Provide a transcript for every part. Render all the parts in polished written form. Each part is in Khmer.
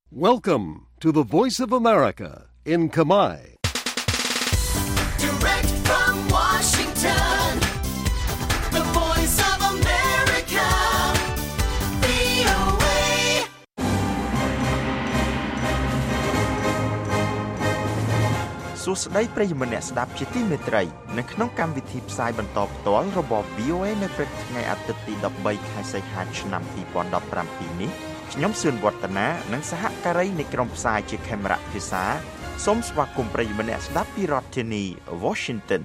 Welcome to the Voice of America in Khmer. Direct from Washington, the Voice of America, VOA. សួស្តីប្រិយមិត្តអ្នកស្ដាប់ជាទីមេត្រីនៅក្នុងកម្មវិធីផ្សាយបន្តផ្ទាល់របស់ VOA នៅព្រឹកថ្ងៃអាទិត្យទី13ខែសីហាឆ្នាំ2017នេះខ្ញុំសឿនវឌ្ឍនានិងសហការីនៃក្រុមផ្សាយជាខេមរៈភាសាសូមស្វាគមន៍ប្រិយមិត្តអ្នកស្ដាប់ពីរដ្ឋធានី Washington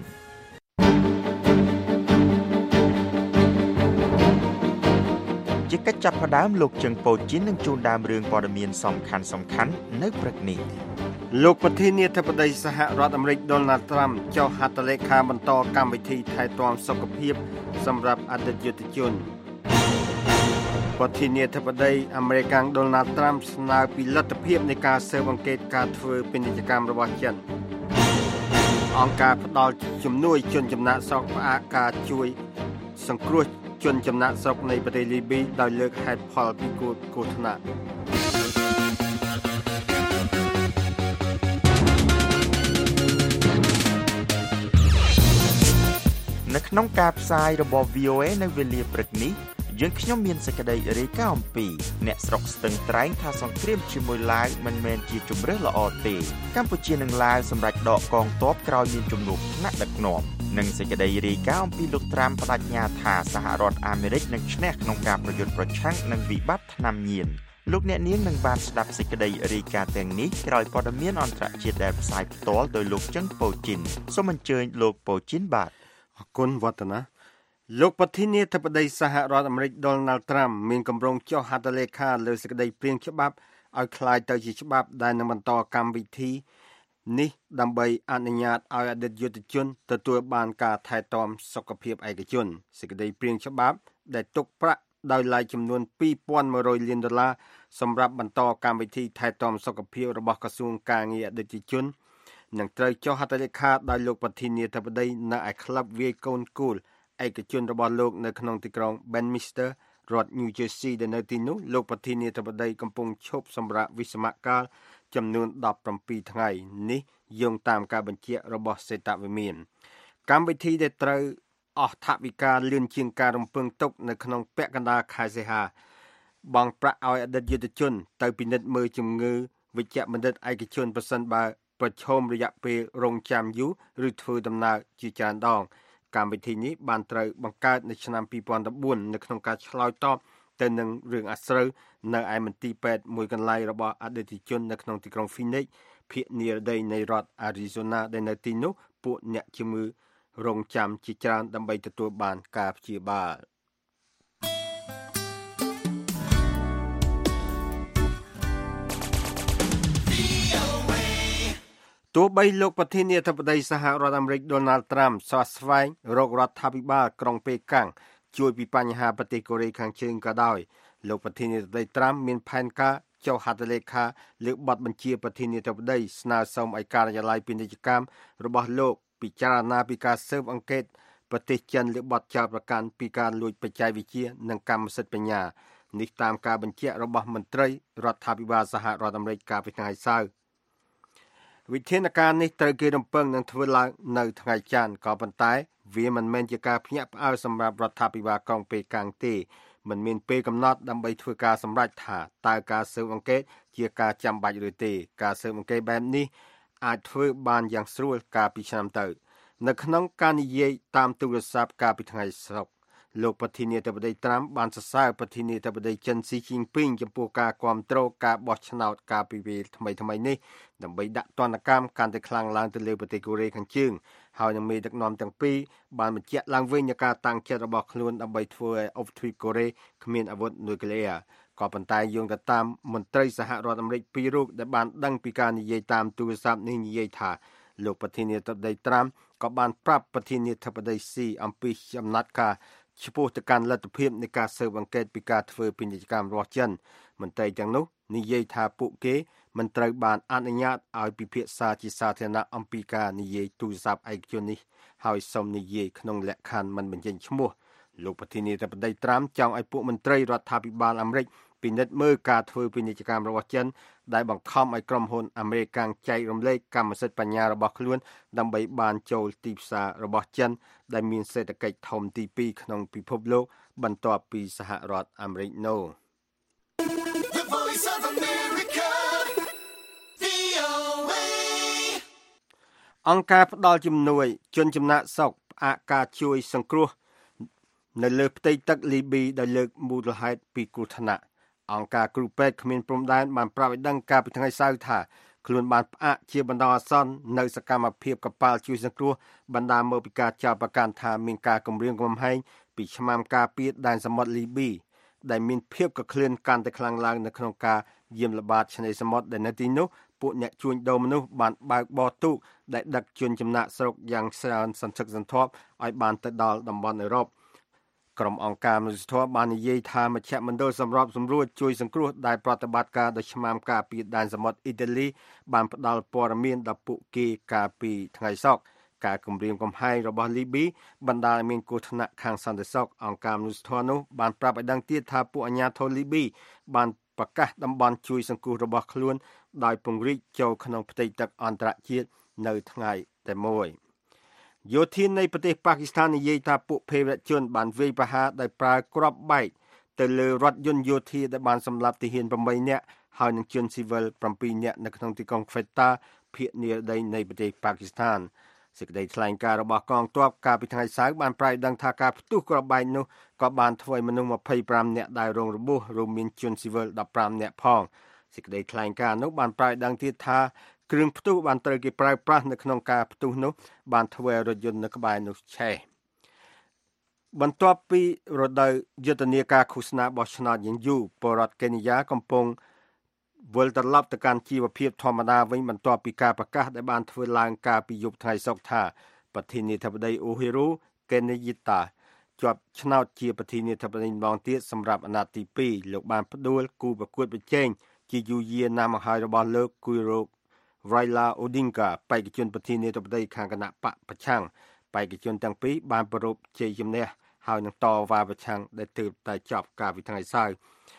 ជាកិច្ចចាប់ផ្ដើមលោកជើងប៉ូជីននឹងជួនដើមរឿងព័ត៌មានសំខាន់នៅព្រឹកនេះលោកប្រធានាធិបតីសហរដ្ឋអាមេរិក Donald Trump ចុះហត្ថលេខាបន្តកម្មវិធីថែទាំសុខភាពសម្រាប់អតីតយុទ្ធជនប្រធានាធិបតីអាមេរិក Donald Trump ស្នើពីលទ្ធភាពនៃការស៊ើបអង្កេតការធ្វើពាណិជ្ជកម្មរបស់ចិនអង្គការផ្ដល់ជំនួយជនចំណាក់ស្រុកផ្អាកការជួយសង្គ្រោះជនចំណាក់ស្រុកនៃប្រទេសលីប៊ីដោយលើកហេតុផលពីគ្រោះថ្នាក់នៅក្នុងការផ្សាយរបស់ VOA នៅវេលាព្រឹកនេះយើងខ្ញុំមានសេចក្តីរាយការណ៍អំពីអ្នកស្រុកស្ទឹងត្រែងថាសង្គ្រាមជាមួយឡាវមិនមែនជាជម្រើសល្អទេកម្ពុជានិងឡាវសម្រាប់ដកកងទ័ពក្រោយមានជំនួបថ្នាក់ដឹកនាំនិងសេចក្តីរាយការណ៍អំពីលោកត្រាំបដិញ្ញាថាសហរដ្ឋអាមេរិកនឹងឈ្នះក្នុងការប្រយុទ្ធប្រឆាំងនឹងវិបត្តិថ្នាំញៀនលោកអ្នកនាងនឹងបានស្ដាប់សេចក្តីរាយការណ៍ទាំងនេះក្រោយព័ត៌មានអន្តរជាតិដែលផ្សាយផ្ទាល់ដោយលោកជឹងប៉ូជីនសូមអញ្ជើញលោកប៉ូជីនបាទអរគុណវឌ្ឍនាលោកប្រធានាធិបតីសហរដ្ឋអាមេរិក Donald Trump មានគម្រោងចុះហត្ថលេខាលើសេចក្តីព្រាងច្បាប់ឲ្យคล้ายទៅជាច្បាប់ដែលនឹងបន្តកម្មវិធីនេះដើម្បីអនុញ្ញាតឲ្យអតីតយុទ្ធជនទទួលបានការថែទាំសុខភាពឯកជនសេចក្តីព្រាងច្បាប់ដែលទុកប្រាក់ដោយឡែកចំនួន $2,100 លានសម្រាប់បន្តកម្មវិធីថែទាំសុខភាពរបស់ក្រសួងការងារអតីតជននឹងត្រូវចុះហត្ថលេខាដោយលោកប្រធានាធិបតីនៅឯក្លឹបវាយកូនគូលឯកជនរបស់លោកនៅក្នុងទីក្រុង Bedminster រដ្ឋ New Jersey ដែលនៅទីនោះលោកប្រធានាធិបតីកំពុងឈប់សម្រាកវិស្សមកាលចំនួន17ថ្ងៃនេះយោងតាមការបញ្ជាក់របស់សេតវិមានកម្មវិធីដែលត្រូវអស់ថវិកាលឿនជាងការរំពឹងទុកនៅក្នុងពាក់កណ្ដាលខែសីហាបង់ប្រាក់ឲ្យអតីតយុទ្ធជនទៅពិនិត្យមើលជំងឺវិជ្ជបណ្ឌិតឯកជនប្រសិនបើប្រឈមរយៈពេលរងចាំយូរឬធ្វើដំណើរជាច្រើនដងកម្មវិធីនេះបានត្រូវបង្កើតនៅឆ្នាំ2014នៅក្នុងការឆ្លើយតបទៅនឹងរឿងអាស្រូវនៅឯមន្ទីរពេទ្យមួយកន្លែងរបស់អតីតជននៅក្នុងទីក្រុង Phoenix ភាគនិរតីនៃរដ្ឋ Arizona ដែលនៅទីនោះពួកអ្នកជំងឺរងចាំជាច្រើនដើម្បីទទួលបានការព្យាបាលទោះបីលោកប្រធានាធិបតីសហរដ្ឋអាមេរិក Donald Trump ស្វាស្វែងរករដ្ឋាភិបាលក្រុងប៉េកាំងជួយពីបញ្ហាប្រទេសកូរ៉េខាងជើងក៏ដោយលោកប្រធានាធិបតី Trump មានផែនការចុះហត្ថលេខាលើបទបញ្ជាប្រធានាធិបតីស្នើសុំឲ្យការិយាល័យពាណិជ្ជកម្មរបស់លោកពិចារណាពីការស៊ើបអង្កេតប្រទេសចិនលើបទចោទប្រកាន់ពីការលួចបច្ចេកវិទ្យានិងកម្មសិទ្ធិបញ្ញានេះតាមការបញ្ជាក់របស់មន្ត្រីរដ្ឋាភិបាលសហរដ្ឋអាមេរិកកាលពីថ្ងៃសៅរ៍វិធានការនេះត្រូវគេរំពឹងនឹងធ្វើឡើងនៅថ្ងៃច័ន្ទក៏ប៉ុន្តែវាមិនមែនជាការភ្ញាក់ផ្អើលសម្រាប់រដ្ឋាភិបាលក្រុងប៉េកាំងទេមិនមានពេលកំណត់ដើម្បីធ្វើការសម្រេចថាតើការស៊ើបអង្កេតជាការចាំបាច់ឬទេការស៊ើបអង្កេតបែបនេះអាចធ្វើបានយ៉ាងស្រួលកាលពីឆ្នាំទៅនៅក្នុងការនិយាយតាមទូរស័ព្ទកាលពីថ្ងៃសុក្រលោកប្រធានាធិបតី Trump បានសរសើរប្រធានាធិបតីចិន Xi Jinping ចំពោះការគាំទ្រការបោះឆ្នោតកាលពីពេលថ្មីនេះដើម្បីដាក់ទណ្ឌកម្មកាន់តែខ្លាំងឡើងទៅលើប្រទេសកូរ៉េខាងជើងហើយនឹងមេដឹកនាំទាំងពីរបានបញ្ជាក់ឡើងវិញនូវការតាំងចិត្តរបស់ខ្លួនដើម្បីធ្វើឲ្យឧបទ្វីបកូរ៉េគ្មានអាវុធនុយក្លេអ៊ែរក៏ប៉ុន្តែយោងទៅតាមមន្ត្រីសហរដ្ឋអាមេរិកពីររូបដែលបានដឹងពីការនិយាយតាមទូរស័ព្ទនេះនិយាយថាលោកប្រធានាធិបតី Trump ក៏បានប្រាប់ប្រធានាធិបតី Xi អំពីចំណាត់ការឆ្ពោះទៅកាន់លទ្ធភាពនៃការស៊ើបអង្កេតពីការធ្វើពាណិជ្ជកម្មរបស់ចិនមន្ត្រីទាំងនោះនិយាយថាពួកគេមិនត្រូវបានអនុញ្ញាតឲ្យពិភាក្សាជាសាធារណៈអំពីការនិយាយទូរស័ព្ទឯកជននេះហើយសូមនិយាយក្នុងលក្ខខណ្ឌមិនបញ្ចេញឈ្មោះលោកប្រធានាធិបតី Trump ចង់ឲ្យពួកមន្ត្រីរដ្ឋាភិបាលអាមេរិកពិនិត្យមើលការធ្វើពាណិជ្ជកម្មរបស់ចិនដែលបង្ខំឲ្យក្រុមហ៊ុនអាមេរិកចែករំលែកកម្មសិទ្ធិបញ្ញារបស់ខ្លួនដើម្បីបានចូលទីផ្សាររបស់ចិនដែលមានសេដ្ឋកិច្ចធំទី2ក្នុងពិភពលោកបន្ទាប់ពីសហរដ្ឋអាមេរិកនោះ The Voice of America, VOA. អង្គការផ្ដល់ជំនួយជនចំណាក់ស្រុកផ្អាកការជួយសង្គ្រោះនៅលើផ្ទៃទឹកលីប៊ីដោយលើកមូលហេតុពីគ្រោះថ្នាក់អង្គការគ្រូពេទ្យគ្មានព្រំដែនបានប្រាប់ឲ្យដឹងកាលពីថ្ងៃសៅរ៍ថាខ្លួនបានផ្អាកជាបណ្ដោះអាសន្ននៅសកម្មភាពកប៉ាល់ជួយសង្គ្រោះបណ្ដាមកពីការចោទប្រកាន់ថាមានការគំរាមកំហែងពីឆ្មាំការពារដែនសមុទ្រលីប៊ីដែលមានភាពកក្លឿនកាន់តែខ្លាំងឡើងនៅក្នុងការយាមល្បាតឆ្នេរសមុទ្រដែលនៅទីនោះពួកអ្នកជួញដូរមនុស្សបានបើកបរទូកដែលដឹកជនចំណាក់ស្រុកយ៉ាងច្រើនសន្ធឹកសន្ធាប់ឲ្យបានទៅដល់តំបន់អឺរ៉ុបក្រុមអង្គការមនុស្សធម៌បាននិយាយថាមជ្ឈមណ្ឌលសម្របសម្រួលជួយសង្គ្រោះដែលប្រតិបត្តិការដោយឆ្មាំការពារដែនសមុទ្រអ៊ីតាលីបានផ្ដល់ព័ត៌មានដល់ពួកគេកាលពីថ្ងៃសុក្រការគម្រាមកំហែងរបស់លីប៊ីបណ្ដាលឲ្យមានគ្រោះថ្នាក់ខាងសន្តិសុខអង្គការមនុស្សធម៌នោះបានប្រាប់ឲ្យដឹងទៀតថាពួកអាជ្ញាធរលីប៊ីបានប្រកាសតំបន់ជួយសង្គ្រោះរបស់ខ្លួនដោយពង្រីកចូលក្នុងផ្ទៃទឹកអន្តរជាតិនៅថ្ងៃតែមួយយោធានៃប្រទេសប៉ាគីស្ថាននិយាយថាពួកភេរវជនបានវាយប្រហារដោយប្រើគ្រាប់បែកទៅលើរថយន្តយោធាដែលបានសម្លាប់ទាហាន8នាក់ហើយនឹងជនស៊ីវិល7នាក់នៅក្នុងទីក្រុង Quetta ភាគនិរតីនៃប្រទេសប៉ាគីស្ថានសេចក្តីថ្លែងការណ៍របស់កងទ័ពកាលពីថ្ងៃសៅរ៍បានប្រែដឹងថាការផ្ទុះគ្រាប់បែកនោះក៏បានធ្វើឲ្យមនុស្ស25នាក់ដែលរងរបួសរួមមានជនស៊ីវិល15នាក់ផងសេចក្តីថ្លែងការណ៍នោះបានប្រែដឹងទៀតថាគ្រឿងផ្ទុះបានត្រូវគេប្រើប្រាស់នៅក្នុងការផ្ទុះនោះបានធ្វើឲ្យរថយន្តនៅក្បែរនោះឆេះបន្ទាប់ពីរដូវយុទ្ធនាការឃោសនាបោះឆ្នោតយ៉ាងយូរពលរដ្ឋកេនីយ៉ាកំពុងវិលត្រឡប់ទៅកាន់ជីវភាពធម្មតាវិញបន្ទាប់ពីការប្រកាសដែលបានធ្វើឡើងកាលពីយប់ថ្ងៃសុក្រថាប្រធានាធិបតីអូហ៊ីរូកេនីយតាជាប់ឆ្នោតជាប្រធានាធិបតីម្ដងទៀតសម្រាប់អាណត្តិទី2លោកបានផ្ដួលគូប្រកួតប្រជែងជាយូរយារណាស់មកហើយរបស់លោកគូរ៉ូRaila Odinga បេក្ខជនប្រធានាធិបតីខាងគណៈបកប្រឆាំងបេក្ខជនទាំងពីរបានប្រពជ័យជំនះហើយនឹងតវ៉ាប្រឆាំងដែលទើបតែចប់កាលពីថ្ងៃសៅរ៍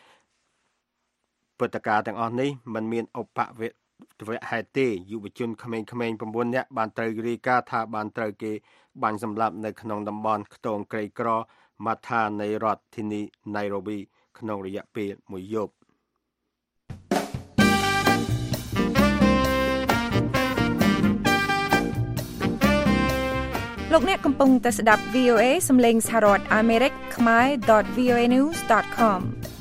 ព្រឹត្តិការណ៍ទាំងអស់នេះมันមានឧបវហេតុទេយុវជនក្មេងៗ9នាក់បានត្រូវរាយការណ៍ថាបានត្រូវគេបាញ់សម្លាប់នៅក្នុងតំបន់ខ្ទងក្រីក្រម៉ាថានៃរដ្ឋធានី Nairobi ក្នុងរយៈពេលមួយយប់លោកអ្នកកំពុងតែស្ដាប់ VOA សំឡេងសហរដ្ឋអាមេរិកខ្មែរ .voanews.com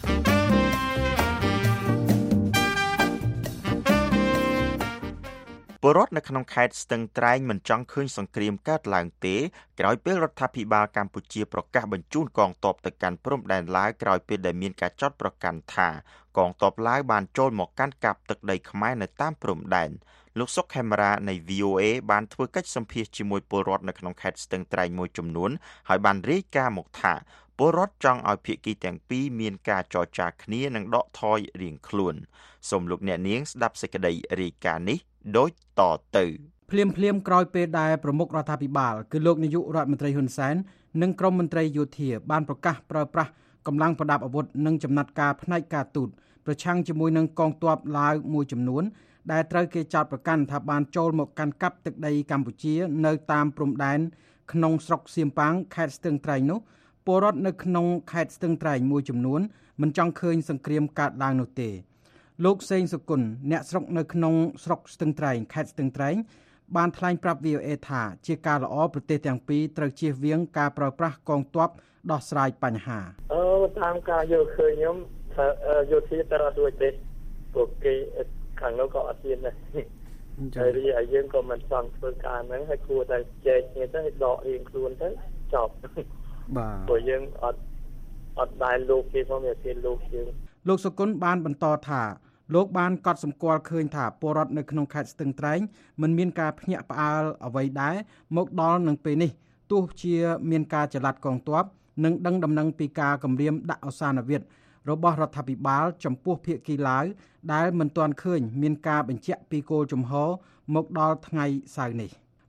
ពលរដ្ឋនៅក្នុងខេត្តស្ទឹងត្រែងមិនចង់ឃើញសង្គ្រាមកើតឡើងទេក្រោយពេលរដ្ឋាភិបាលកម្ពុជាប្រកាសបញ្ជូនកងទ័ពទៅកាន់ព្រំដែនឡាវក្រោយពេលដែលមានការចោទប្រកាន់ថាកងទ័ពឡាវបានចូលមកកាន់កាប់ទឹកដីខ្មែរនៅតាមព្រំដែនលោកសុកខេមរានៃ VOA បានធ្វើកិច្ចសម្ភាសជាមួយពលរដ្ឋនៅក្នុងខេត្តស្ទឹងត្រែងមួយចំនួនហើយបានរាយការណ៍មកថាពលរដ្ឋចង់ឲ្យភាគីទាំងពីរមានការចរចាគ្នានិងដកថយរៀងខ្លួនសូមលោកអ្នកនាងស្ដាប់សេចក្តីរាយការណ៍នេះដូចតទៅភ្លាមក្រោយពេលដែលប្រមុខរដ្ឋាភិបាលគឺលោកនាយករដ្ឋមន្ត្រីហ៊ុនសែននិងក្រុមមន្ត្រីយោធាបានប្រកាសប្រើប្រាស់កម្លាំងប្រដាប់អាវុធនិងចំណាត់ការផ្នែកការទូតប្រឆាំងជាមួយនឹងកងទ័ពឡាវមួយចំនួនដែលត្រូវគេចោទប្រកាន់ថាបានចូលមកកាន់កាប់ទឹកដីកម្ពុជានៅតាមព្រំដែនក្នុងស្រុកសៀមប៉ាងខេត្តស្ទឹងត្រែងនោះពលរដ្ឋនៅក្នុងខេត្តស្ទឹងត្រែងមួយចំនួនមិនចង់ឃើញសង្គ្រាមកើតឡើងនោះទេលោកសេងសុគន្ធអ្នកស្រុកនៅក្នុងស្រុកស្ទឹងត្រែងខេត្តស្ទឹងត្រែងបានថ្លែងប្រាប់ VOA ថាជាការល្អប្រទេសទាំងពីរត្រូវជៀសវាងការប្រើប្រាស់កងទ័ពដោះស្រាយបញ្ហាតាមការយល់ឃើញខ្ញុំថាយោធាទៅអត់រួចទេពួកគេខាងនោះក៏អត់ហ៊ានដែរហើយយើងក៏មិនចង់ធ្វើការហ្នឹងហើយគួរតែចែកគ្នាទៅឲ្យដករៀងខ្លួនទៅចប់បាទព្រោះយើងអត់ដែលលោកគេផងវាគេលោកយើងលោកសុគន្ធបានបន្តថាលោកបានកត់សម្គាល់ឃើញថាពលរដ្ឋនៅក្នុងខេត្តស្ទឹងត្រែងមិនមានការភ្ញាក់ផ្អើលអ្វីដែរមកដល់នឹងពេលនេះទោះជាមានការចល័តកងទ័ពនិងដឹងដំណឹងពីការគម្រាមដាក់អសានវិទ្យរបស់រដ្ឋាភិបាលចំពោះភាគីឡាវដែលមិនទាន់ឃើញមានការបញ្ជាក់ពីគោលជំហរមកដល់ថ្ងៃសៅរ៍នេះ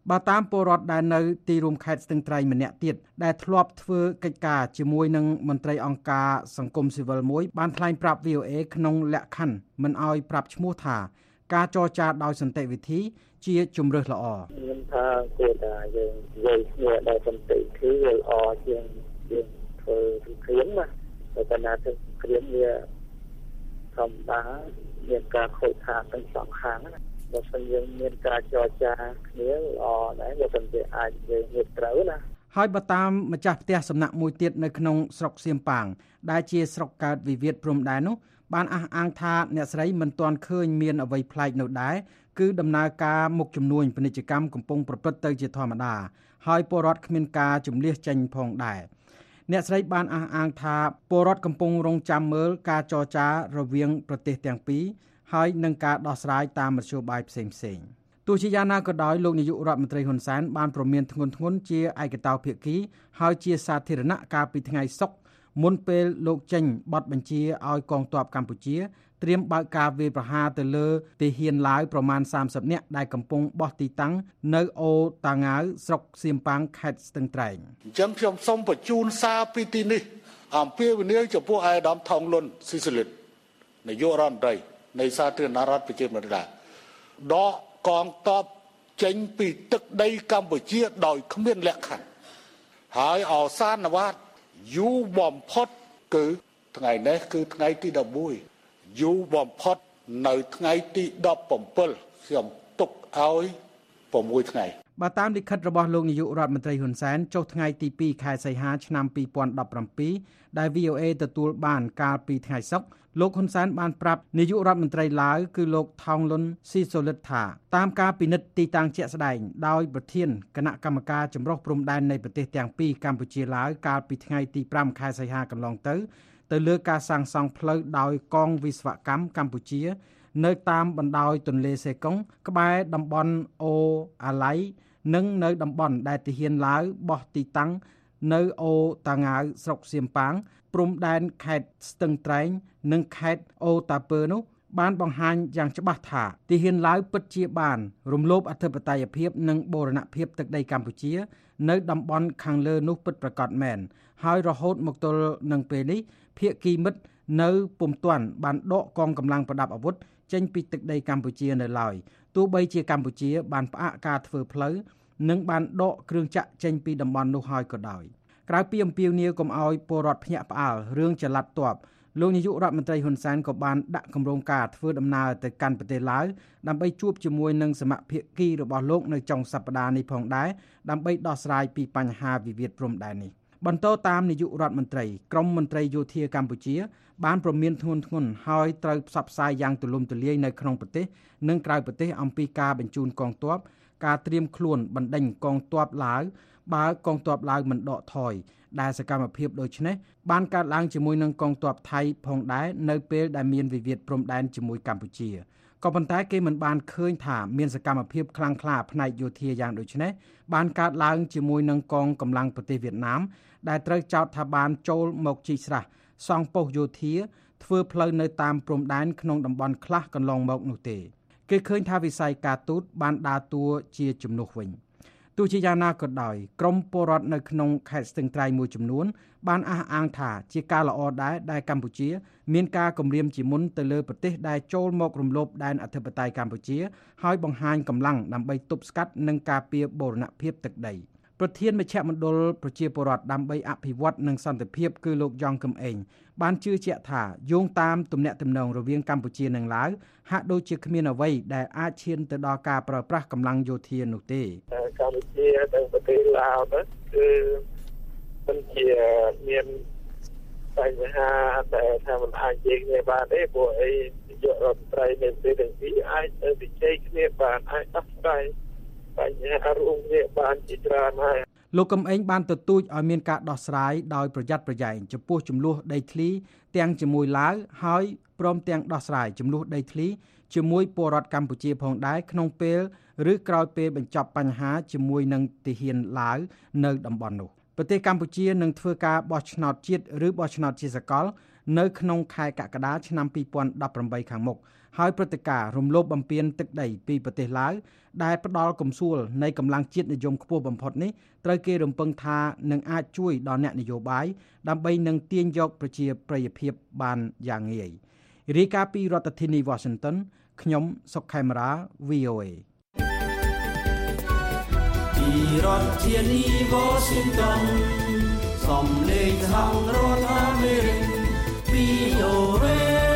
បើតាមពលរដ្ឋដែលនៅទីរួមខេត្តស្ទឹងត្រែងម្នាក់ទៀតដែលធ្លាប់ធ្វើកិច្ចការជាមួយនឹងមន្ត្រីអង្គការសង្គមស៊ីវិលមួយបានថ្លែងប្រាប់ VOA ក្នុងលក្ខខណ្ឌមិនអោយប្រាប់ឈ្មោះថាការចរចាដោយសន្តិវិធីជាជំរើសល្អខ្ញុំថាគួរតែយើងនិយាយគ្នាដោយសន្តិវិធីវាល្អជាងធ្វើសង្គ្រាមណាតែណាទៅសង្គ្រាមវាធម្មតាមានការខូចខាតទាំងសងខាងណាបើមិនយើងមានការចរចាគ្នាល្អដែរបើមិនវាអាចយើងនិយាយត្រូវណាហើយបើតាមម្ចាស់ផ្ទះសំណាក់មួយទៀតនៅក្នុងស្រុកសៀមប៉ាងដែលជាស្រុកកើតវិវាទព្រំដែននោះបានអះអាងថាអ្នកស្រីមិនទាន់ឃើញមានអ្វីប្លែកនោះដែរគឺដំណើរការមុខជំនួញពាណិជ្ជកម្មកំពុងប្រព្រឹត្តទៅជាធម្មតាហើយពលរដ្ឋគ្មានការជំលះចេញផងដែរអ្នកស្រីបានអះអាងថាពលរដ្ឋកំពុងរងចាំមើលការចរចារវាងប្រទេសទាំងពីរហើយនឹងការដោះស្រាយតាមមធ្យោបាយផ្សេងៗទោះជាយ៉ាងណាក៏ដោយលោកនាយករដ្ឋមន្ត្រីហ៊ុនសែនបានព្រមានធ្ងន់ធ្ងរជាឯកតោភាគីហើយជាសាធារណៈកាលពីថ្ងៃសុក្រមុនពេលលោកចេញបទបញ្ជាឲ្យកងទ័ពកម្ពុជាត្រៀមបើកការវាយប្រហារទៅលើទាហានឡាវប្រមាណ30នាក់ដែលកំពុងបោះទីតាំងនៅអូតាងាវស្រុកសៀមប៉ាងខេត្តស្ទឹងត្រែងអញ្ចឹងខ្ញុំសូមបញ្ជូនសារពីទីនេះអំពាវនាវចំពោះអាយដាមថងលុនស៊ីសលិតនាយករដ្ឋមន្ត្រីនៃសាធារណរដ្ឋប្រជាមានិតដកកងទ័ពចេញពីទឹកដីកម្ពុជាដោយគ្មានលក្ខខណ្ឌហើយអសានវត្តយូរបំផុតគឺថ្ងៃនេះគឺថ្ងៃទី11យូរបំផុតនៅថ្ងៃទី17ខ្ញុំទុកឲ្យ6ថ្ងៃបើតាមលិខិតរបស់លោកនាយករដ្ឋមន្ត្រីហ៊ុនសែនចុះថ្ងៃទី2ខែសីហាឆ្នាំ2017ដែល VOA ទទួលបានកាលពីថ្ងៃសុក្រលោកហ៊ុនសែនបានប្រាប់នាយករដ្ឋមន្ត្រីឡាវគឺលោកថោងលុនស៊ីសូលិតថាតាមការពិនិត្យទីតាំងជាក់ស្ដែងដោយប្រធានគណៈកម្មការចម្រុះព្រំដែននៃប្រទេសទាំងពីរកម្ពុជាឡាវកាលពីថ្ងៃទី5ខែសីហាកន្លងទៅលើការសាងសង់ផ្លូវដោយកងវិស្វកម្មកម្ពុជានៅតាមបណ្ដោយទន្លេសេកុងក្បែរតំបន់អូអាឡៃនិងនៅតំបន់ដែលទាហានឡាវបោះទីតាំងនៅអូតាងាវស្រុកសៀមប៉ាងព្រំដែនខេត្តស្ទឹងត្រែងនិងខេត្តអូតាពើនោះបានបង្ហាញយ៉ាងច្បាស់ថាទាហានឡាវពិតជាបានរំលោភអធិបតេយ្យភាពនិងបូរណភាពទឹកដីកម្ពុជានៅតំបន់ខាងលើនោះពិតប្រាកដមែនហើយរហូតមកទល់នឹងពេលនេះភាគីមិត្តនៅពុំទាន់បានដកកងកម្លាំងប្រដាប់អាវុធចេញពីទឹកដីកម្ពុជានៅឡើយទោះបីជាកម្ពុជាបានផ្អាកការធ្វើផ្លូវនិងបានដកគ្រឿងចក្រចេញពីតំបន់នោះហើយក៏ដោយក្រៅពីអំពាវនាវកុំឲ្យពលរដ្ឋភ្ញាក់ផ្អើលរឿងចល័តទ័ពលោកនាយករដ្ឋមន្ត្រីហ៊ុនសែនក៏បានដាក់គម្រោងការធ្វើដំណើរទៅកាន់ប្រទេសឡាវដើម្បីជួបជាមួយនឹងសមាភាគីរបស់លោកនៅចុងសប្តាហ៍នេះផងដែរដើម្បីដោះស្រាយពីបញ្ហាវិវាទព្រំដែននេះបន្តតាមនាយករដ្ឋមន្ត្រីក្រមមន្ត្រីយោធាកម្ពុជាបានព្រមានធ្ងន់ធ្ងរហើយត្រូវផ្សព្វផ្សាយយ៉ាងទូលំទូលាយនៅក្នុងប្រទេសនិងក្រៅប្រទេសអំពីការបញ្ជូនកងទ័ពការត្រៀមខ្លួនបណ្ដេញកងទ័ពឡាវបើកងទ័ពឡាវមិនដកថយដែលសកម្មភាពដូចនេះបានកើតឡើងជាមួយនឹងកងទ័ពថៃផងដែរនៅពេលដែលមានវិវាទព្រំដែនជាមួយកម្ពុជាក៏ប៉ុន្តែគេមិនបានឃើញថាមានសកម្មភាពខ្លាំងក្លាផ្នែកយោធាយ៉ាងដូចនេះបានកើតឡើងជាមួយនឹងកងកម្លាំងប្រទេសវៀតណាមដែលត្រូវចោទថាបានចូលមកជីកស្រះសង់ប៉ុស្តិ៍យោធាធ្វើផ្លូវនៅតាមព្រំដែនក្នុងតំបន់ខ្លះកន្លងមកនោះទេគេឃើញថាវិស័យការទូតបានដើរតួជាជំនួសវិញទោះជាយ៉ាងណាក៏ដោយក្រមពលរដ្ឋនៅក្នុងខេត្តស្ទឹងត្រែងមួយចំនួនបានអះអាងថាជាការល្អដែរដែលកម្ពុជាមានការគម្រាមជាមុនទៅលើប្រទេសដែលចូលមករំលោភដែនអធិបតេយ្យកម្ពុជាហើយបង្ហាញកម្លាំងដើម្បីទប់ស្កាត់និងការពារបូរណភាពទឹកដីប្រធានមជ្ឈមណ្ឌលប្រជាពលរដ្ឋដើម្បីអភិវឌ្ឍនិងសន្តិភាពគឺលោកយ៉ងកឹមអេងបានជឿជាក់ថាយោងតាមទំនាក់ទំនងរវាងកម្ពុជានិងឡាវហាក់ដូចជាគ្មានអ្វីដែលអាចឈានទៅដល់ការប្រើប្រាស់កម្លាំងយោធានោះទេកម្ពុជានិងប្រទេសឡាវនោះគឺមិនជាមានបញ្ហាតែថាមិនអាចនិយាយគ្នាបានទេព្រោះអីយករដ្ឋមន្ត្រីនៃប្រទេសទាំងពីរអាចទៅជជែកគ្នាបានអាចដោះស្រាយបញ្ហារួមគ្នាបានជាច្រើនហើយលោកកឹមអេងបានទទូចឲ្យមានការដោះស្រាយដោយប្រយ័ត្នប្រយែងចំពោះចំនួនដីធ្លីទាំងជាមួយឡាវហើយព្រមទាំងដោះស្រាយចំនួនដីធ្លីជាមួយពលរដ្ឋកម្ពុជាផងដែរក្នុងពេលឬក្រោយពេលបញ្ចប់បញ្ហាជាមួយនឹងទាហានឡាវនៅតំបន់នោះប្រទេសកម្ពុជានឹងធ្វើការបោះឆ្នោតជាតិឬបោះឆ្នោតជាសកលនៅក្នុងខែកក្កដាឆ្នាំ2018ខាងមុខហើយព្រឹត្តិការណ៍រំលោភបំពានទឹកដីពីប្រទេសឡាវដែលផ្ដល់កំសួលនៃកម្លាំងជាតិនិយមខ្ពស់បំផុតនេះត្រូវគេរំពឹងថានឹងអាចជួយដល់អ្នកនយោបាយដើម្បីនឹងទាញយកប្រជាប្រិយភាពបានយ៉ាងងាយរាយការណ៍ពីរដ្ឋធានី Washington ខ្ញុំសុកខេមរា VOA ពីរដ្ឋធានី Washington សំឡេងខាងរដ្ឋអាមេរិក VOA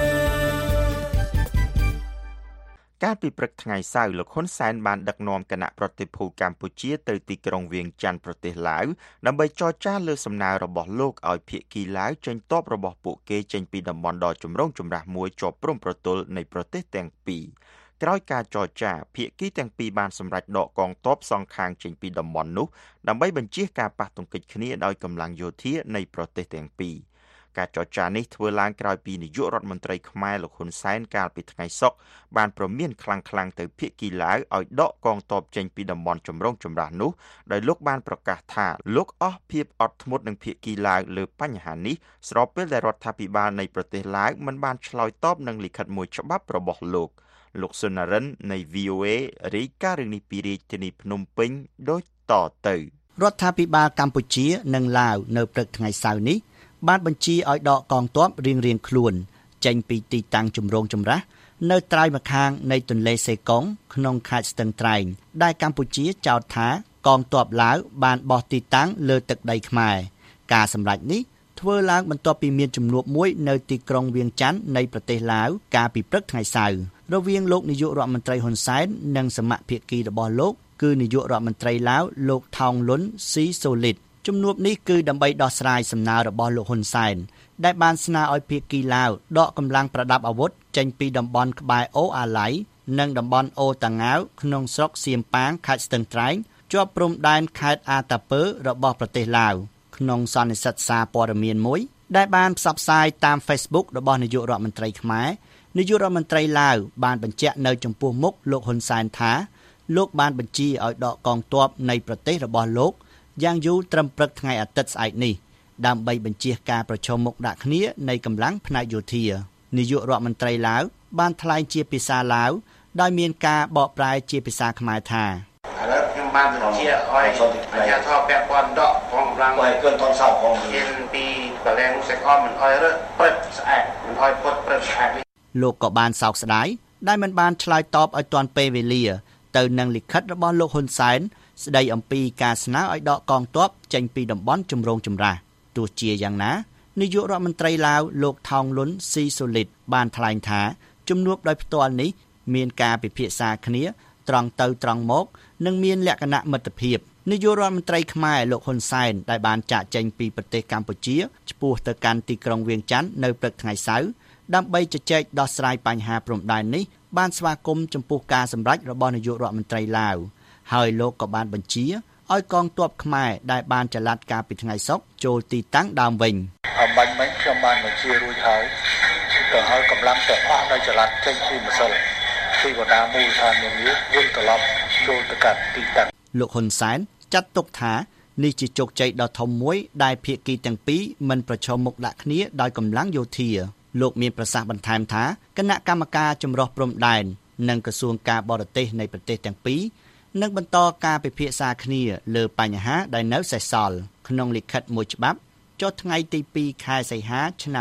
កាលពីព្រឹកថ្ងៃសៅរ៍លោកហ៊ុនសែនបានដឹកនាំគណៈប្រតិភូកម្ពុជាទៅទីក្រុងវៀងច័ន្ទប្រទេសឡាវដើម្បីចរចាលើសំណើរបស់លោកឲ្យភាគីឡាវចេញទ័ពរបស់ពួកគេចេញពីតំបន់ដ៏ចម្រូងចម្រាសមួយជាប់ព្រំប្រទល់នៃប្រទេសទាំងពីរក្រោយការចរចាភាគីទាំងពីរបានសម្រេចដកកងទ័ពសងខាងចេញពីតំបន់នោះដើម្បីបញ្ជៀសការប៉ះទង្គិចគ្នាដោយកម្លាំងយោធានៃប្រទេសទាំងពីរការចរចានេះធ្វើឡើងក្រោយពីនាយករដ្ឋមន្ត្រីខ្មែរលោកហ៊ុនសែនកាលពីថ្ងៃសុក្របានប្រមានខ្លាំងៗទៅភាគីឡាវឲ្យដកកងទ័ពចេញពីតំបន់ចម្រូងចម្រាសនោះដោយលោកបានប្រកាសថាលោកអស់ភាពអត់ធ្មត់នឹងភាគីឡាវលើបញ្ហានេះស្របពេលដែលរដ្ឋាភិបាលនៃប្រទេសឡាវមិនបានឆ្លើយតបនឹងលិខិតមួយច្បាប់របស់លោកសុនរិននៃ VOA រាយការណ៍រឿងនេះពីរាជធានីភ្នំពេញដូចតទៅរដ្ឋាភិបាលកម្ពុជានិងឡាវនៅព្រឹកថ្ងៃសៅរ៍នេះបានបញ្ជាឲ្យដកកងទ័ពរៀងៗខ្លួនចេញពីទីតាំងចម្រូងចម្រាសនៅត្រើយម្ខាងនៃទន្លេសេកុងក្នុងខេត្តស្ទឹងត្រែងដែលកម្ពុជាចោទថាកងទ័ពឡាវបានបោះទីតាំងលើទឹកដីខ្មែរការសម្រេចនេះធ្វើឡើងបន្ទាប់ពីមានជំនួបមួយនៅទីក្រុងវៀងច័ន្ទនៃប្រទេសឡាវកាលពីព្រឹកថ្ងៃសៅរ៍រវាងលោកនាយករដ្ឋមន្ត្រីហ៊ុនសែននិងសមាភាគីរបស់លោកគឺនាយករដ្ឋមន្ត្រីឡាវលោកថោងលុនស៊ីសូលីតជំនួបនេះគឺដើម្បីដោះស្រាយសំណើរបស់លោកហ៊ុនសែនដែលបានស្នើឲ្យភាគីឡាវដកកម្លាំងប្រដាប់អាវុធចេញពីតំបន់ក្បែរអូអាឡៃនិងតំបន់អូតាងាវក្នុងស្រុកសៀមប៉ាងខេត្តស្ទឹងត្រែងជាប់ព្រំដែនខេត្តអាតាពើរបស់ប្រទេសឡាវក្នុងសន្និសីទសារព័ត៌មានមួយដែលបានផ្សព្វផ្សាយតាម Facebook របស់នាយករដ្ឋមន្ត្រីខ្មែរនាយករដ្ឋមន្ត្រីឡាវបានបញ្ជាក់នៅចំពោះមុខលោកហ៊ុនសែនថាលោកបានបញ្ជាឲ្យដកកងទ័ពនៃប្រទេសរបស់លោកយ៉ាងយូរត្រឹមព្រឹកថ្ងៃអាទិត្យស្អែកនេះដើម្បីបញ្ជៀសការប្រឈមមុខដាក់គ្នានៃកម្លាំងផ្នែកយោធានាយករដ្ឋមន្ត្រីឡាវបានថ្លែងជាភាសាឡាវដោយមានការបកប្រែជាភាសាខ្មែរថាឥឡូវខ្ញុំបានបញ្ជាឲ្យអាជ្ញាធរពាក់ព័ន្ធដកកងកម្លាំងឲ្យគឿនតនសោកផងចេញពីកន្លែងសេកអមមិនឲ្យរើព្រឹកស្អែកមិនឲ្យពុតព្រឹកស្អែកលោកក៏បានសោកស្ដាយដែលមិនបានឆ្លើយតបឲ្យទាន់ពេលវេលាទៅនឹងលិខិតរបស់លោកហ៊ុនសែនស្ដីអំពីការស្នើឲ្យដកកងទ័ពចេញពីតំបន់ចម្រូងចម្រាសទោះជាយ៉ាងណានាយករដ្ឋមន្ត្រីឡាវលោកថោងលុនស៊ីសូលីតបានថ្លែងថាជំនួបដោយផ្ទាល់នេះមានការពិភាក្សាគ្នាត្រង់ទៅត្រង់មកនិងមានលក្ខណៈមិត្តភាពនាយករដ្ឋមន្ត្រីខ្មែរលោកហ៊ុនសែនដែលបានចាកចេញពីប្រទេសកម្ពុជាឆ្ពោះទៅកាន់ទីក្រុងវៀងច័ន្ទនៅព្រឹកថ្ងៃសៅរ៍ដើម្បីជជែកដោះស្រាយបញ្ហាព្រំដែននេះបានស្វាគមន៍ចំពោះការសម្រេចរបស់នាយករដ្ឋមន្ត្រីឡាវហើយលោកក៏បានបញ្ជាឲ្យកងទ័ពខ្មែរដែលបានចល័តកាលពីថ្ងៃសុក្រចូលទីតាំងដើមវិញបាញ់មិញខ្ញុំបានបញ្ជារួចហើយទៅឲ្យកម្លាំងទាំងអស់ដែលចល័តចេញពីម្សិលពីបណ្ដាមូលដ្ឋាននានាវិលត្រឡប់ចូលទៅកាន់ទីតាំងលោកហ៊ុនសែនចាត់ទុកថានេះជាជោគជ័យដ៏ធំមួយដែលភាគីទាំងពីរមិនប្រឈមមុខដាក់គ្នាដោយកម្លាំងយោធាលោកមានប្រសាសន៍បន្ថែមថាគណៈកម្មការចម្រុះព្រំដែននិងក្រសួងការបរទេសនៃប្រទេសទាំងពីរនឹងបន្តការពិភាក្សាគ្នាលើបញ្ហាដែលនៅសេសសល់ក្នុងលិខិតមួយច្បាប់ចុះថ្ងៃទី2ខែសីហាឆ្នាំ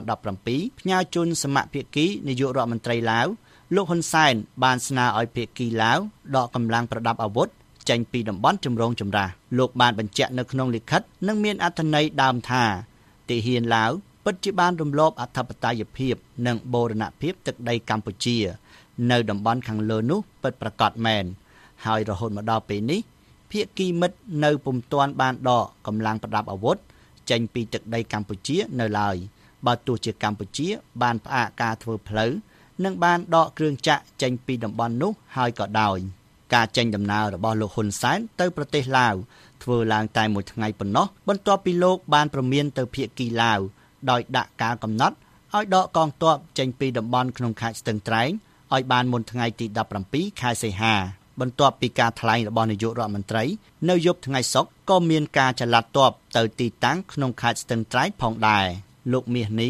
2017ផ្ញើជូនសមាភាគីនាយករដ្ឋមន្ត្រីឡាវលោកហ៊ុនសែនបានស្នើឲ្យភាគីឡាវដកកម្លាំងប្រដាប់អាវុធចេញពីតំបន់ចម្រូងចម្រាសលោកបានបញ្ជាក់នៅក្នុងលិខិតនិងមានអត្ថន័យដើមថាទាហានឡាវពិតជាបានរំលោភអធិបតេយ្យភាពនិងបូរណភាពទឹកដីកម្ពុជានៅតំបន់ខាងលើនោះពិតប្រាកដមែនហើយរហូតមកដល់ពេលនេះភាគីមិត្តនៅពុំទាន់បានដកកម្លាំងប្រដាប់អាវុធចេញពីទឹកដីកម្ពុជានៅឡើយបើទោះជាកម្ពុជាបានផ្អាកការធ្វើផ្លូវនិងបានដកគ្រឿងចក្រចេញពីតំបន់នោះហើយក៏ដោយការចេញដំណើររបស់លោកហ៊ុនសែនទៅប្រទេសឡាវធ្វើឡើងតែមួយថ្ងៃប៉ុណ្ណោះបន្ទាប់ពីលោកបានប្រមានទៅភាគីឡាវដោយដាក់ការកំណត់ឲ្យដកកងទ័ពចេញពីតំបន់ក្នុងខេត្តស្ទឹងត្រែងឲ្យបានមុនថ្ងៃទី17ខែសីហាបន្ទាប់ពីការថ្លែងរបស់នាយករដ្ឋមន្ត្រីនៅយប់ថ្ងៃសុក្រក៏មានការចល័តទ័ពទៅទីតាំងក្នុងខេត្តស្ទឹងត្រែងផងដែរលោកមាសនេះ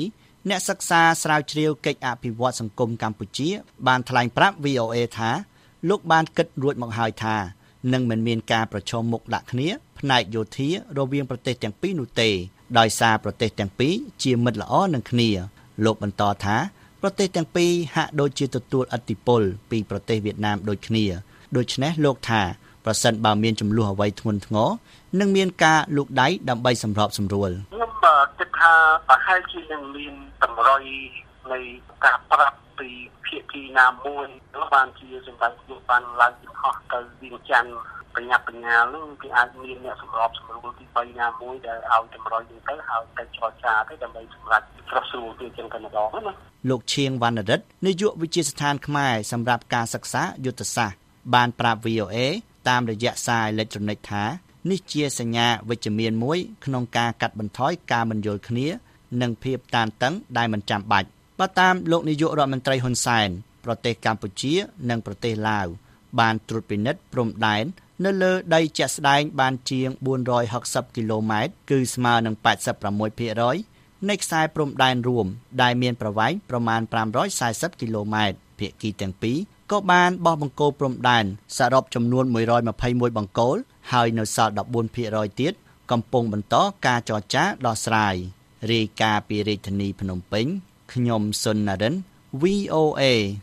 អ្នកសិក្សាស្រាវជ្រាវកិច្ចអភិវឌ្ឍសង្គមកម្ពុជាបានថ្លែងប្រាប់ VOA ថាលោកបានគិតរួចមកហើយថានឹងមិនមានការប្រឈមមុខដាក់គ្នាផ្នែកយោធារវាងប្រទេសទាំងពីរនោះទេដោយសារប្រទេសទាំងពីរជាមិត្តល្អនឹងគ្នាលោកបន្តថាប្រទេសទាំងពីរហាក់ដូចជាទទួលឥទ្ធិពលពីប្រទេសវៀតណាមដូចគ្នាដូច្នេះលោកថាប្រសិនបើមានចំនួនអ្វីធ្ងន់ធ្ងរនឹងមានការលូកដៃដើម្បីសម្របសម្រួលខ្ញុំគិតថាប្រហែលជានឹងមានតម្រុយនៃការប្រាប់ពីភាគីណាមួយបានជាសម្រាប់យកបានឡើងពីខុសទៅវិញ្ញបញ្ញាបញ្ញានឹងគេអាចមានអ្នកសម្របសម្រួលទី3ណាមួយដែលឲ្យតម្រុយទៅហើយទៅចរចាទៅដើម្បីសម្រាប់ប្រស្រួលទៅជាងតែម្ដងណាលោកឈៀងវណ្ណរិទ្ធនាយកវិទ្យាស្ថានខ្មែរសម្រាប់ការសិក្សាយុទ្ធសាស្ត្របានប្រាប់ VOA តាមរយៈសារអេឡិចត្រូនិកថានេះជាសញ្ញាវិជ្ជមានមួយក្នុងការកាត់បន្ថយការមិនយល់គ្នានិងភាពតានតឹងដែលមិនចាំបាច់បើតាមលោកនាយករដ្ឋមន្ត្រីហ៊ុនសែនប្រទេសកម្ពុជានិងប្រទេសឡាវបានត្រួតពិនិត្យព្រំដែននៅលើដីជាក់ស្ដែងបានជាង460គីឡូម៉ែត្រគឺស្មើនឹង 86% នៃខ្សែព្រំដែនរួមដែលមានប្រវែងប្រមាណ540គីឡូម៉ែត្រភាគីទាំងពីរក៏បានបោះបង្គោលព្រំដែនសរុបចំនួន121បង្គោលហើយនៅសល់ 14% ទៀតកំពុងបន្តការចរចាដោះស្រាយរាយការណ៍ពីរាជធានីភ្នំពេញខ្ញុំសុននរិន VOA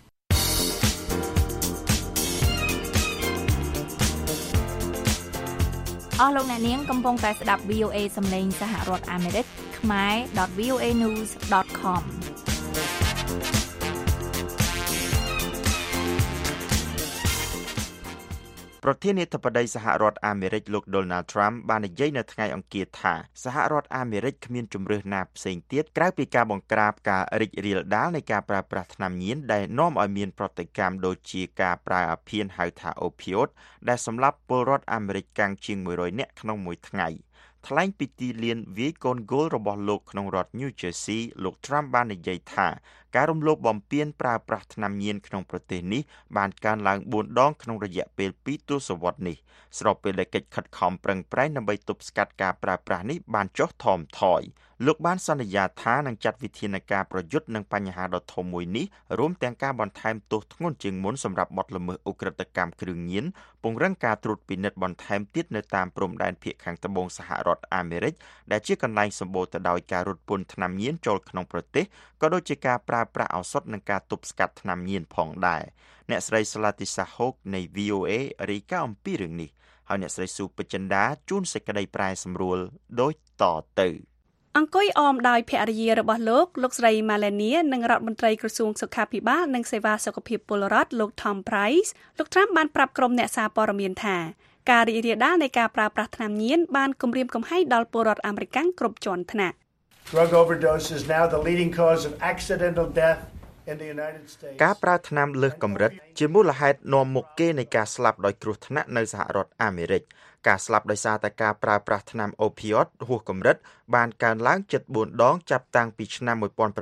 អស់លោកអ្នកនាងកំពុងតែស្ដាប់ VOA សំឡេងសហរដ្ឋអាមេរិកខ្មែរ.voanews.com ប្រធានាធិបតីសហរដ្ឋអាមេរិកលោក Donald Trump បាននិយាយនៅថ្ងៃអង្គារថាសហរដ្ឋអាមេរិកគ្មានជំរើសណាផ្សេងទៀតក្រៅពីការបង្ក្រាបការរីករាលដាលនៃការប្រើប្រាស់ថ្នាំញៀនដែលនាំឲ្យមានប្រតិកម្មដូចជាការប្រើអាភៀនហៅថា Opioid ដែលសម្លាប់ពលរដ្ឋអាមេរិកកាំងជាង100នាក់ក្នុងមួយថ្ងៃថ្លែងពីទីលានវាយកូនហ្គោលរបស់លោកក្នុងរដ្ឋ New Jersey លោក Trump បាននិយាយថាការរំលោភបំពានប្រើប្រាស់ថ្នាំញៀនក្នុងប្រទេសនេះបានកើនឡើង4ដងក្នុងរយៈពេល2ទសវត្សរ៍នេះស្របពេលដែលកិច្ចខិតខំប្រឹងប្រែងដើម្បីទប់ស្កាត់ការប្រើប្រាស់នេះបានចុះថមថយលោកបានសន្យាថានឹងចាត់វិធានការប្រយុទ្ធនឹងបញ្ហាដ៏ធំមួយនេះរួមទាំងការបន្ថែមទោសធ្ងន់ជាងមុនសម្រាប់បទល្មើសឧក្រិដ្ឋកម្មគ្រឿងញៀនពង្រឹងការត្រួតពិនិត្យបន្ថែមទៀតនៅតាមព្រំដែនភាគខាងត្បូងសហរដ្ឋអាមេរិកដែលជាកន្លែងសម្បូរទៅដោយការរត់ពន្ធថ្នាំញៀនចូលក្នុងប្រទេសក៏ដូចជាការប្រើប្រាស់ឱសថនិងការទប់ស្កាត់ថ្នាំញៀនផងដែរអ្នកស្រីស្លាទីសាហូកនៃ VOA រាយការណ៍អំពីរឿងនេះហើយអ្នកស្រីស៊ូពេជ្រចិន្តាជួនសេចក្តីប្រែសម្រួលដូចតទៅអង្គុយអមដោយភរិយារបស់លោកស្រី Melania និងរដ្ឋមន្ត្រីក្រសួងសុខាភិបាលនិងសេវាសុខភាពពលរដ្ឋលោក Tom Price លោក Trump បានប្រាប់ក្រុមអ្នកសារព័ត៌មានថាការរីករាលដាលនៃការប្រើប្រាស់ថ្នាំញៀនបានគំរាមកំហែងដល់ពលរដ្ឋអាមេរិកគ្រប់ជាន់ថ្នាក់ Drug overdose is now the leading cause of accidental death in the United States. ការប្រើថ្នាំលើសកម្រិតជាមូលហេតុនាំមុខគេនៃការស្លាប់ដោយគ្រោះថ្នាក់នៅសហរដ្ឋអាមេរិកការស្លាប់ដោយសារតែការប្រើប្រាស់ថ្នាំ Opioid ហួសកម្រិតបានកើនឡើងជិត4ដងចាប់តាំងពីឆ្នាំ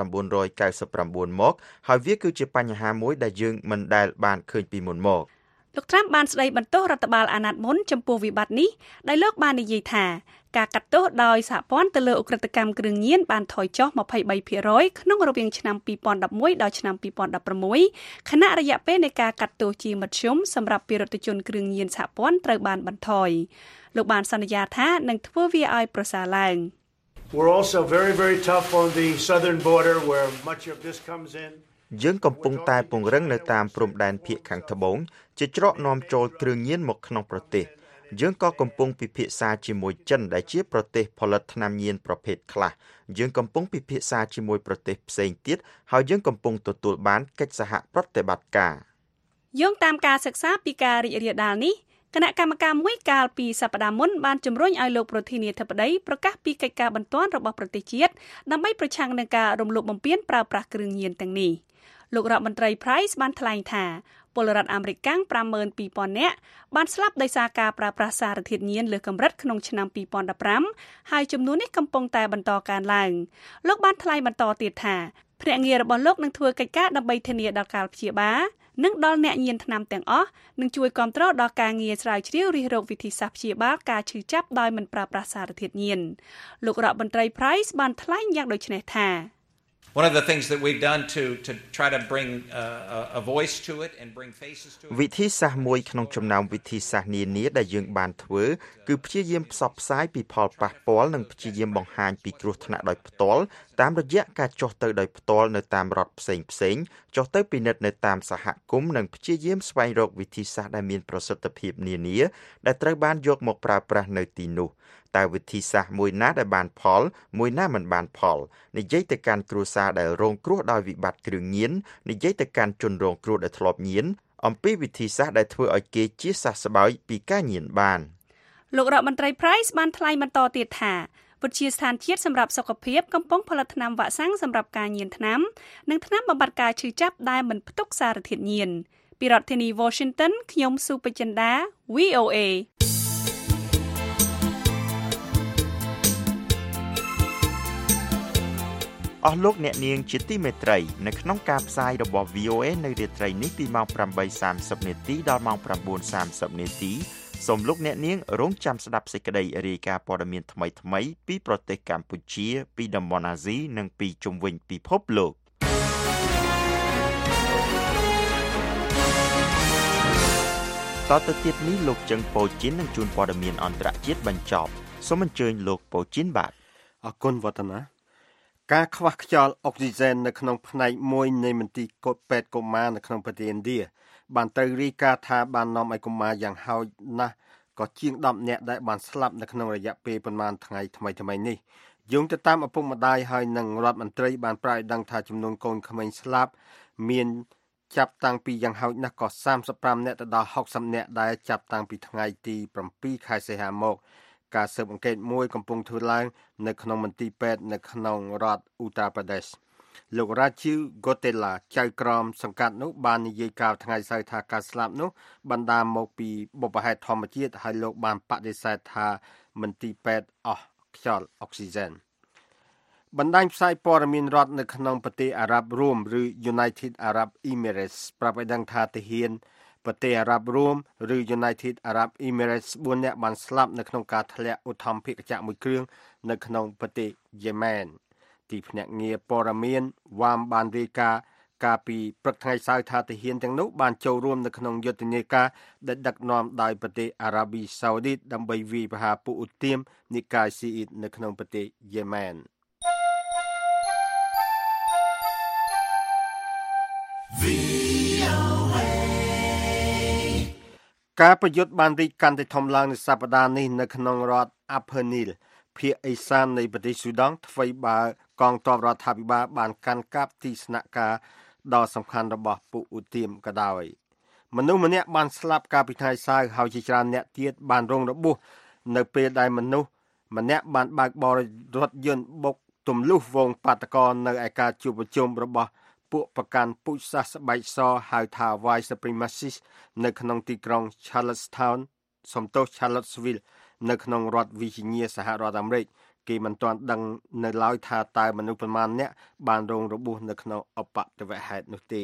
1999មកហើយវាគឺជាបញ្ហាមួយដែលយើងមិនដែលបានឃើញពីមុនមកលោក Trump បានស្ដីបន្ទោសរដ្ឋបាលអាណត្តិមុនចំពោះវិបត្តិនេះដែលលោកបាននិយាយថាការកាត់ទោសដោយសហព័ន្ធទៅលើឧក្រិដ្ឋកម្មគ្រឿងញៀនបានថយចុះ 23% ក្នុងរវាងឆ្នាំ2011ដល់ឆ្នាំ2016ខណៈរយៈពេលនៃការកាត់ទោសជាមធ្យមសម្រាប់ពីរដ្ឋជនគ្រឿងញៀនសហព័ន្ធត្រូវបានបន្ថយលោកបានសន្យាថានឹងធ្វើវាឲ្យប្រសើរឡើង We're also very very tough on the southern border where much of this comes in យើងកំពុងតែពង្រឹងនៅតាមព្រំដែនភាគខាងត្បូងជាច្រកនាំចូលគ្រឿងញៀនមកក្នុងប្រទេសយើងក៏កំពុងពិភាក្សាជាមួយចិនដែលជាប្រទេសផលិតថ្នាំញៀនប្រភេទខ្លះយើងកំពុងពិភាក្សាជាមួយប្រទេសផ្សេងទៀតហើយយើងកំពុងទទួលបានកិច្ចសហប្រតិបត្តិការយោងតាមការសិក្សាពីការរីករាលដាលនេះគណៈកម្មការមួយកាលពីសប្តាហ៍មុនបានជំរុញឲ្យលោកប្រធានាធិបតីប្រកាសពីកិច្ចការបន្ទាន់របស់ប្រទេសជាតិដើម្បីប្រឆាំងនឹងការរំលោភបំពានប្រើប្រាស់គ្រឿងញៀនទាំងនេះលោករដ្ឋមន្ត្រី Price បានថ្លែងថាពលរដ្ឋអាមេរិក 52,000 នាក់បានស្លាប់ដោយសារការប្រើប្រាស់សារធាតុញៀនលើសកម្រិតក្នុងឆ្នាំ2015ហើយចំនួននេះកំពុងតែបន្តកើនឡើងលោកបានថ្លែងបន្តទៀតថាភ្នាក់ងាររបស់លោកនឹងធ្វើកិច្ចការដើម្បីធានាដល់ការព្យាបាលនិងដល់អ្នកញៀនថ្នាំទាំងអស់នឹងជួយគាំទ្រដល់ការងារស្រាវជ្រាវរិះរកវិធីសាស្ត្រព្យាបាលការឈឺចាប់ដោយមិនប្រើប្រាស់សារធាតុញៀនលោករដ្ឋមន្ត្រី Price បានថ្លែងយ៉ាងដូចនេះថា One of the things that we've done to try to bring a voice to it and bring faces to it វិធីសាស្ត្រមួយក្នុងចំណោមវិធីសាស្ត្រនានាដែលយើងបានធ្វើគឺព្យាយាមផ្សព្វផ្សាយពីផលប៉ះពាល់និងព្យាយាមបង្ហាញពីគ្រោះថ្នាក់ដោយផ្ទាល់តាមរយៈការចុះទៅដោយផ្ទាល់នៅតាមរដ្ឋផ្សេងៗចុះទៅពិនិត្យនៅតាមសហគមន៍និងព្យាយាមស្វែងរកវិធីសាស្ត្រដែលមានប្រសិទ្ធភាពនានាដែលត្រូវបានយកមកប្រើប្រាស់នៅទីនោះតែវិធីសាស្ត្រមួយណាដែលបានផលមួយណាមិនបានផលនិយាយទៅកាន់គ្រួសារដែលរងគ្រោះដោយវិបត្តិគ្រឿងញៀននិយាយទៅកាន់ជនរងគ្រោះដែលធ្លាប់ញៀនអំពីវិធីសាស្ត្រដែលធ្វើឲ្យគេជាសះស្បើយពីការញៀនបានលោករដ្ឋមន្ត្រី Price បានថ្លែងបន្តទៀតថាវិទ្យាស្ថានជាតិសម្រាប់សុខភាពកំពុងផលិតថ្នាំវ៉ាក់សាំងសម្រាប់ការញៀនថ្នាំនិងថ្នាំបំបាត់ការឈឺចាប់ដែលមិនផ្ទុកសារធាតុញៀនពីរដ្ឋធានី Washington ខ្ញុំស៊ូពេជ្រចិន្តា VOAអស់លោកអ្នកនាងជាទីមេត្រីនៅក្នុងការផ្សាយរបស់ VOA នៅរាត្រីនេះពីម៉ោង 8:30 នាទីដល់ម៉ោង 9:30 នាទីសូមលោកអ្នកនាងរងចាំស្ដាប់សេចក្តីរាយការណ៍ព័ត៌មានថ្មីៗពីប្រទេសកម្ពុជាពីតំបន់អាស៊ីនិងពីជុំវិញពិភពលោកតទៅទៀតនេះលោកជឹងប៉ូជីននឹងជួនព័ត៌មានអន្តរជាតិបញ្ចប់សូមអញ្ជើញលោកប៉ូជីនបាទអរគុណវឌ្ឍនាការខ្វះខ្យល់អុកស៊ីហ្សែននៅក្នុងផ្នែកមួយនៃមន្ទីរពេទ្យកុមារនៅក្នុងប្រទេសឥណ្ឌាបានត្រូវរាយការណ៍ថាបាននាំឲ្យកុមារយ៉ាងហោចណាស់ក៏ជាង10នាក់ដែលបានស្លាប់នៅក្នុងរយៈពេលប្រមាណថ្ងៃថ្មីនេះយោងទៅតាមឪពុកម្ដាយហើយនិងរដ្ឋមន្ត្រីបានប្រកាសដឹងថាចំនួនកូនក្មេងស្លាប់មានចាប់តាំងពីយ៉ាងហោចណាស់ក៏35នាក់ទៅដល់60នាក់ដែលចាប់តាំងពីថ្ងៃទី7ខែសីហាមកការស៊ើបអង្កេតមួយកំពុងធ្វើឡើងនៅក្នុងមន្ទីរពេទ្យនៅក្នុងរដ្ឋ Uttar Pradesh លោក Rajiv Gotela ចៅក្រមសង្កាត់នោះបាននិយាយកាលថ្ងៃសៅរ៍ថាការស្លាប់នោះបណ្ដាលមកពីបុព្វហេតុធម្មជាតិហើយលោកបានបដិសេធថាមន្ទីរពេទ្យអស់ខ្យល់អុកស៊ីហ្សែនបណ្ដាញផ្សាយព័ត៌មានរដ្ឋនៅក្នុងប្រទេសអារ៉ាប់រួមឬ United Arab Emirates ប្រាប់ឲ្យដឹងថាទាហានប្រទេសអារ៉ាប់រួមឬ United Arab Emirates 4នាក់បានស្លាប់នៅក្នុងការធ្លាក់ឧទ្ធម្ភាគចក្រមួយគ្រឿងនៅក្នុងប្រទេសយេម៉ែនទីភ្នាក់ងារព័ត៌មាន WAM បានរាយការណ៍កាលពីព្រឹកថ្ងៃសៅរ៍ថាទាហានទាំងនោះបានចូលរួមនៅក្នុងយុទ្ធនាការដែលដឹកនាំដោយប្រទេសអារ៉ាប៊ីសាអូឌីតដើម្បីវាយប្រហារពួកឧទាមនិកាយស៊ីអ៊ីតនៅក្នុងប្រទេសយេម៉ែនការប្រយុទ្ធបានរីកកាន់តែធំឡើងនៅសប្តាហ៍នេះនៅក្នុងរដ្ឋ Upper Nile ភាគឦសាននៃប្រទេសស៊ូដង់ថ្មីបើកងទ័ពរដ្ឋាភិបាលបានកាន់កាប់ទីស្នាក់ការដ៏សំខាន់របស់ពួកឧទាមក៏ដោយមនុស្សម្នាក់បានស្លាប់កាលពីថ្ងៃសៅរ៍ហើយជាច្រើនអ្នកទៀតបានរងរបួសនៅពេលដែលមនុស្សម្នាក់បានបើកបររថយន្តបុកទម្លុះវងបាតកោនៅឯការជួបប្រជុំរបស់ពួកប្រកាន់ពូជសាសន៍ស្បែកសហៅថា White Supremacists នៅក្នុងទីក្រុង Charlottesville នៅក្នុងរដ្ឋ Virginia សហរដ្ឋអាមេរិកគេមិនទាន់ដឹងនៅឡើយថាតើមនុស្សប្រមាណអ្នកបានរងរបួសនៅក្នុងឧបទ្ទវហេតុនោះទេ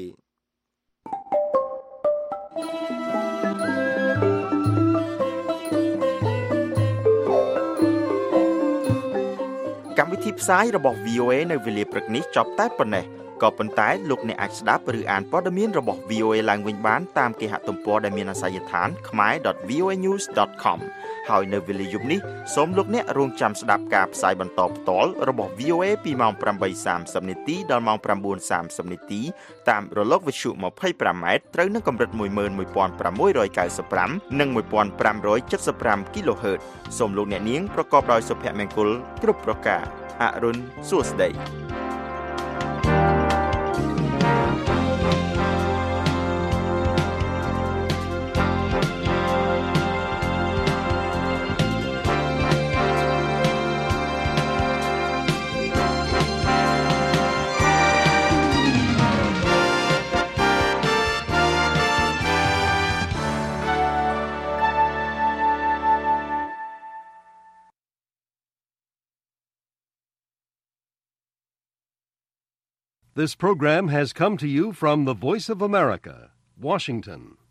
កម្មវិធីផ្សាយរបស់ VOA នៅវេលាព្រឹកនេះចប់តែប៉ុណ្ណេះក៏ប៉ុន្តែលោកអ្នកអាចស្ដាប់ឬអានព័ត៌មានរបស់ VOA ឡើងវិញបានតាមគេហទំព័រដែលមានអាសយដ្ឋាន khmer.voanews.com ហើយនៅវេលាយប់នេះសូមលោកអ្នករងចាំស្ដាប់ការផ្សាយបន្តផ្ទាល់របស់ VOA ពីម៉ោង 8:30 នាទីដល់ម៉ោង 9:30 នាទីតាមរលកវិទ្យុ 25m ត្រូវនឹងកម្រិត 11695 និង 1575 kHz សូមលោកអ្នកនាងប្រកបដោយសុភមង្គលគ្រប់ប្រការអរុនសួស្តី This program has come to you from the Voice of America, Washington.